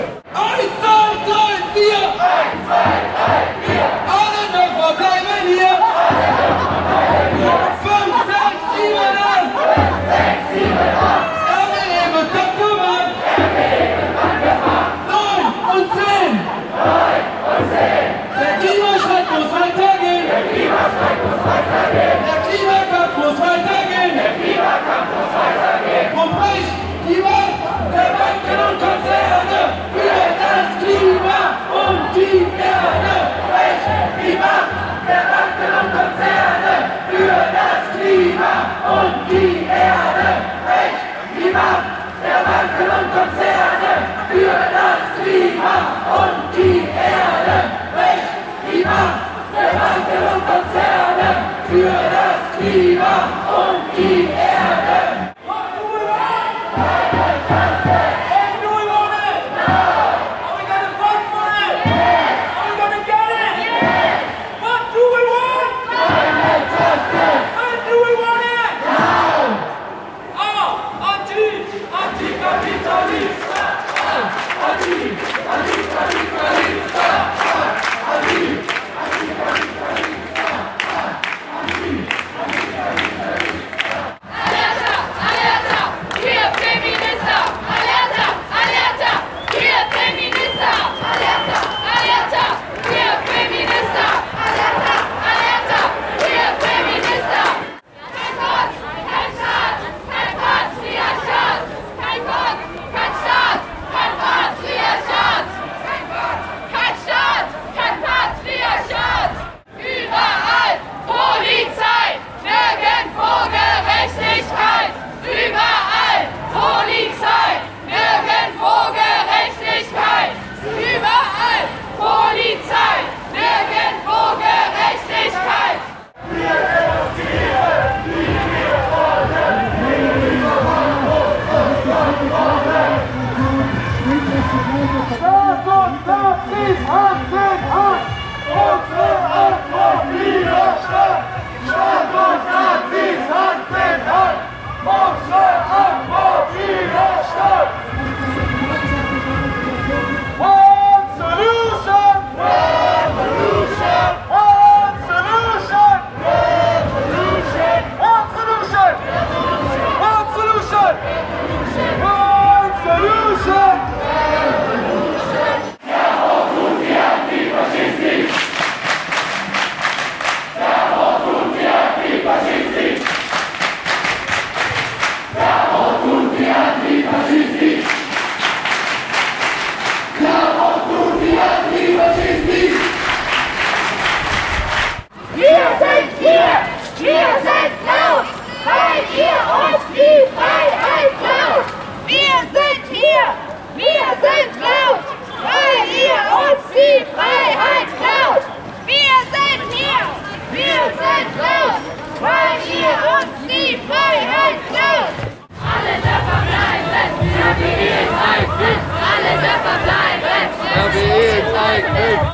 1, 2, 3, 4! 1, 2, 3, 4! Alle noch bleiben hier! 5, 6, 7, 8! 5, 6, 7, 8! Erlebe Taktumann! 9 und 10! 9 und 10! Der Klimaschreck muss weitergehen! Der Klimaschreck muss weitergehen! Der Klimakampf muss weitergehen! Der Klimakampf muss weitergehen! Und bricht die Macht der Banken und Konzerne für das Klima und die Erde! Bricht die Macht der Banken und Konzerne für das Klima und die Erde! Bricht die Macht der Banken und Konzerne für das Klima und die Erde! Bricht die Macht der Banken und Konzerne für das Klima und die Erde! Staat und Nazis Hand in Hand! Unsere Antwort Widerstand! Staat und Nazis Hand in Hand! Unsere Antwort Widerstand! One solution! Revolution! One solution! Revolution! One solution! One solution! One solution! Wir sind laut, weil ihr uns die Freiheit klaut. Wir sind hier, wir sind laut, weil ihr uns die Freiheit klaut. Wir sind hier, wir sind laut, weil ihr uns die Freiheit klaut. Alle Dörfer bleiben, RWE ist ein Glück. Alle Dörfer bleiben, RWE ist ein Glück.